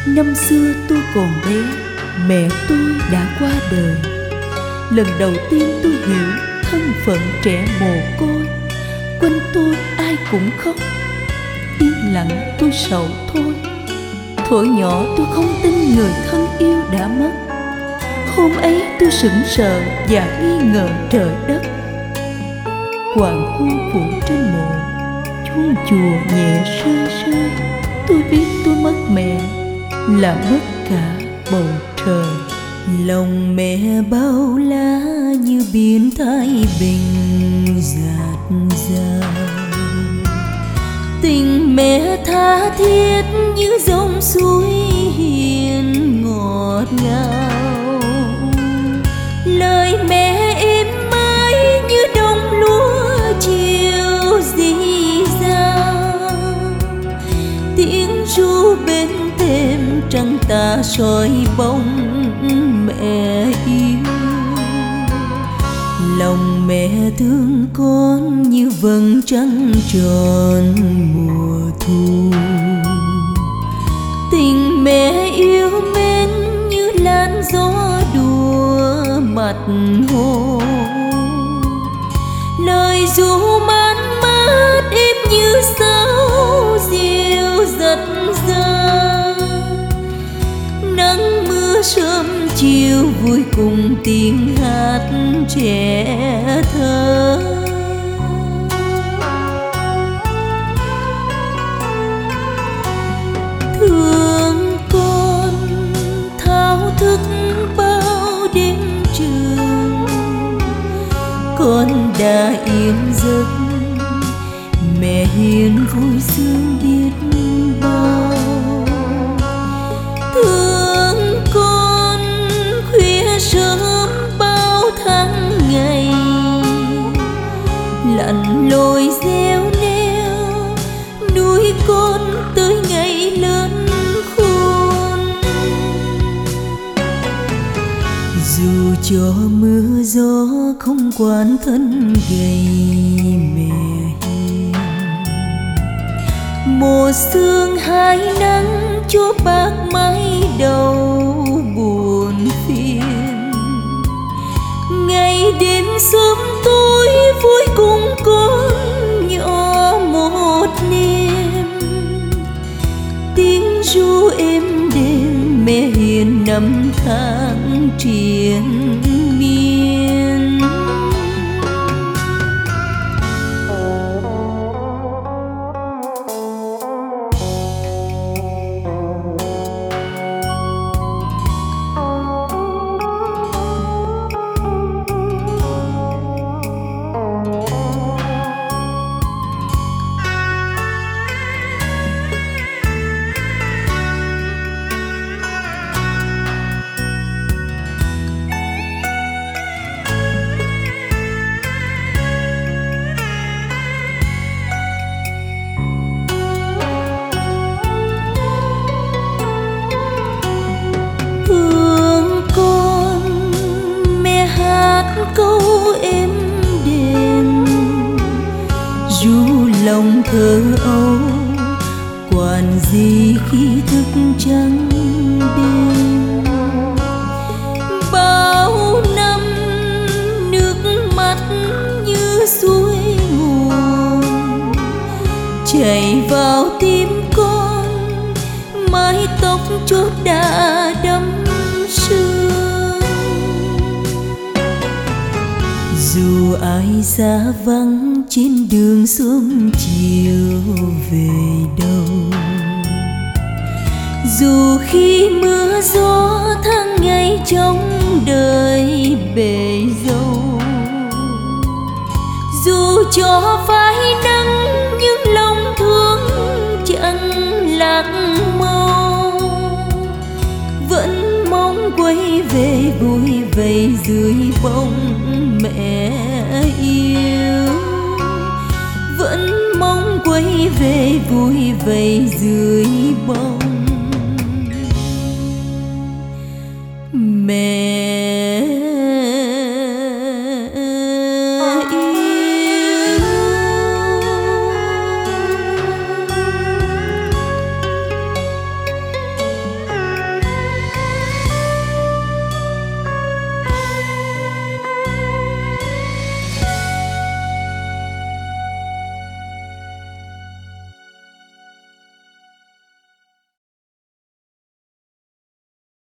Năm xưa tôi còn bé, mẹ tôi đã qua đời. Lần đầu tiên tôi hiểu thân phận trẻ mồ côi. Quanh tôi ai cũng khóc, yên lặng tôi sầu thôi. Thuở nhỏ tôi không tin người thân yêu đã mất. Hôm ấy tôi sững sờ và nghi ngờ trời đất. Hoàng hôn phủ trên mộ, chuông chùa nhẹ rơi rơi. Tôi biết tôi mất mẹ là mất cả bầu trời. Lòng mẹ bao la như biển Thái Bình dạt dào. Tình mẹ tha thiết như dòng suối hiền ngọt ngào. Lời mẹ êm ái như đồng lúa chiều rì rào. Tiếng ru bên thềm trăng ta soi bóng mẹ yêu. Lòng mẹ thương con như vầng trăng tròn mùa thu. Tình mẹ yêu mến như làn gió đùa mặt hồ. Lời ru man mát êm như sáo diêu giật giang. Nắng mưa sớm chiều vui cùng tiếng hát trẻ thơ. Thương con thao thức bao đêm trường. Con đã yên giấc, mẹ hiền vui sướng biết bao. Thương con khuya sớm bao tháng ngày, lặn lội gieo neo nuôi con tới ngày lớn khôn. Dù cho mưa gió không quản thân gầy mẹ hiền. Mùa sương hai nắng cho bác mái đầu buồn phiền. Ngày đêm sớm tối vui cùng con nhỏ một niềm. Tiếng ru êm đêm mẹ hiền năm tháng triền miên. Câu êm đềm ru lòng thơ âu. Quản gì khi thức trắng đêm. Bao năm nước mắt như suối nguồn chảy vào tim con. Mái tóc chốt đã đẫm sương. Dù ai xa vắng trên đường sớm chiều về đâu. Dù khi mưa gió tháng ngày trong đời bể dâu. Dù cho phai nắng nhưng lòng thương chẳng lạc màu. Vẫn mong quay về vui vầy dưới bóng mẹ yêu. Vẫn mong quay về vui vầy dưới bóng mẹ